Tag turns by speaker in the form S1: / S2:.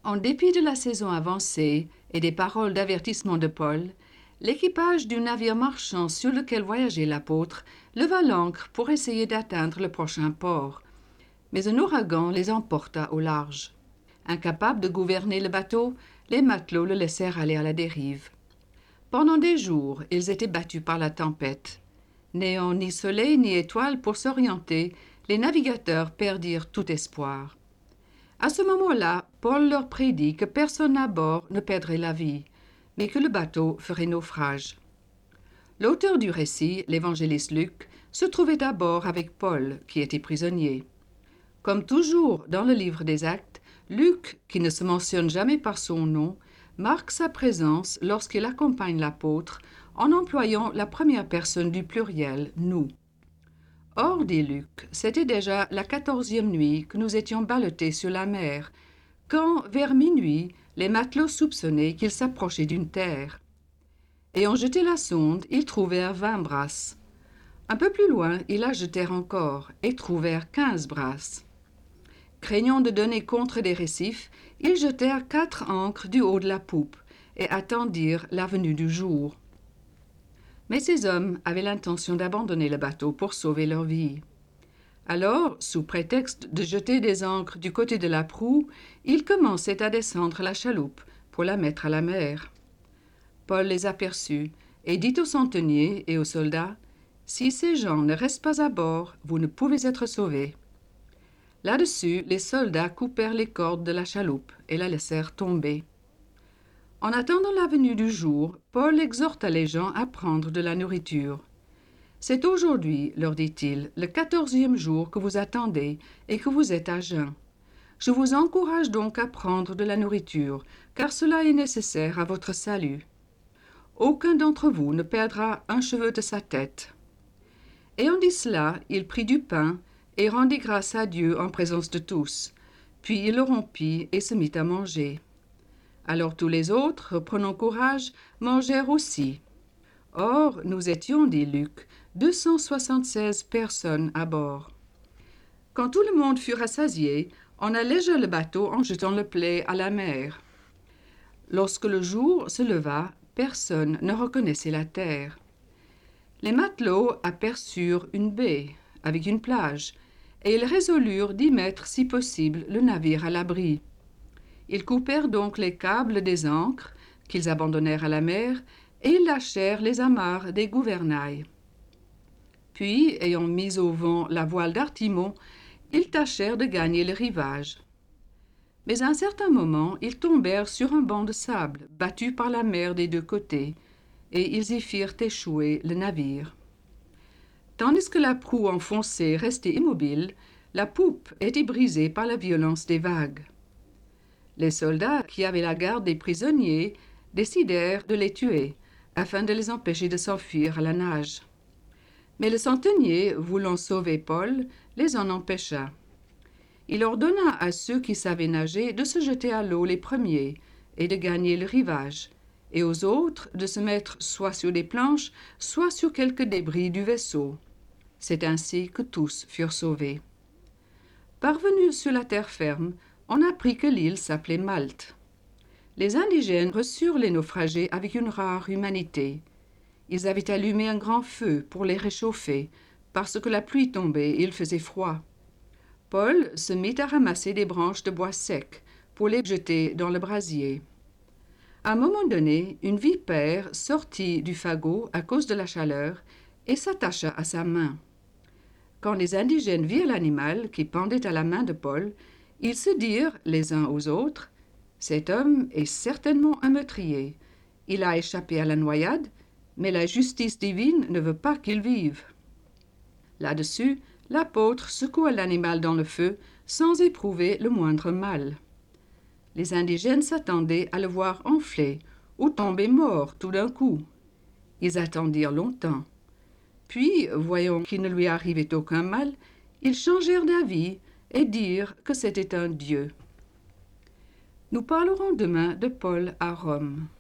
S1: En dépit de la saison avancée et des paroles d'avertissement de Paul, l'équipage du navire marchand sur lequel voyageait l'apôtre leva l'ancre pour essayer d'atteindre le prochain port. Mais un ouragan les emporta au large. Incapables de gouverner le bateau, les matelots le laissèrent aller à la dérive. Pendant des jours, ils étaient battus par la tempête. N'ayant ni soleil ni étoiles pour s'orienter, les navigateurs perdirent tout espoir. À ce moment-là, Paul leur prédit que personne à bord ne perdrait la vie, mais que le bateau ferait naufrage. L'auteur du récit, l'évangéliste Luc, se trouvait à bord avec Paul, qui était prisonnier. Comme toujours dans le livre des Actes, Luc, qui ne se mentionne jamais par son nom, marque sa présence lorsqu'il accompagne l'apôtre en employant la première personne du pluriel « nous ». Or, dit Luc, c'était déjà la 14e nuit que nous étions ballottés sur la mer, quand, vers minuit, les matelots soupçonnaient qu'il s'approchait d'une terre. Ayant jeté la sonde, ils trouvèrent 20 brasses. Un peu plus loin, ils la jetèrent encore et trouvèrent 15 brasses. Craignant de donner contre des récifs, ils jetèrent 4 ancres du haut de la poupe et attendirent la venue du jour. Mais ces hommes avaient l'intention d'abandonner le bateau pour sauver leur vie. Alors, sous prétexte de jeter des ancres du côté de la proue, ils commençaient à descendre la chaloupe pour la mettre à la mer. Paul les aperçut et dit aux centeniers et aux soldats, « Si ces gens ne restent pas à bord, vous ne pouvez être sauvés. » Là-dessus, les soldats coupèrent les cordes de la chaloupe et la laissèrent tomber. En attendant la venue du jour, Paul exhorta les gens à prendre de la nourriture. « C'est aujourd'hui, leur dit-il, le 14e jour que vous attendez et que vous êtes à jeun. Je vous encourage donc à prendre de la nourriture, car cela est nécessaire à votre salut. Aucun d'entre vous ne perdra un cheveu de sa tête. » Ayant dit cela, il prit du pain et rendit grâce à Dieu en présence de tous. Puis il le rompit et se mit à manger. Alors tous les autres, reprenant courage, mangèrent aussi. Or, nous étions, dit Luc, 276 personnes à bord. Quand tout le monde fut rassasié, on allégea le bateau en jetant le plaid à la mer. Lorsque le jour se leva, personne ne reconnaissait la terre. Les matelots aperçurent une baie avec une plage, et ils résolurent d'y mettre, si possible, le navire à l'abri. Ils coupèrent donc les câbles des ancres, qu'ils abandonnèrent à la mer, et ils lâchèrent les amarres des gouvernails. Puis, ayant mis au vent la voile d'artimon, ils tâchèrent de gagner le rivage. Mais à un certain moment, ils tombèrent sur un banc de sable, battu par la mer des deux côtés, et ils y firent échouer le navire. Tandis que la proue enfoncée restait immobile, la poupe était brisée par la violence des vagues. Les soldats qui avaient la garde des prisonniers décidèrent de les tuer, afin de les empêcher de s'enfuir à la nage. Mais le centenier, voulant sauver Paul, les en empêcha. Il ordonna à ceux qui savaient nager de se jeter à l'eau les premiers et de gagner le rivage, et aux autres de se mettre soit sur des planches, soit sur quelques débris du vaisseau. C'est ainsi que tous furent sauvés. Parvenus sur la terre ferme, on apprit que l'île s'appelait Malte. Les indigènes reçurent les naufragés avec une rare humanité. Ils avaient allumé un grand feu pour les réchauffer, parce que la pluie tombait et il faisait froid. Paul se mit à ramasser des branches de bois sec pour les jeter dans le brasier. À un moment donné, une vipère sortit du fagot à cause de la chaleur et s'attacha à sa main. Quand les indigènes virent l'animal qui pendait à la main de Paul, ils se dirent les uns aux autres, « Cet homme est certainement un meurtrier. Il a échappé à la noyade, mais la justice divine ne veut pas qu'il vive. » Là-dessus, l'apôtre secoua l'animal dans le feu sans éprouver le moindre mal. Les indigènes s'attendaient à le voir enfler ou tomber mort tout d'un coup. Ils attendirent longtemps. Puis, voyant qu'il ne lui arrivait aucun mal, ils changèrent d'avis et dirent que c'était un dieu. Nous parlerons demain de Paul à Rome.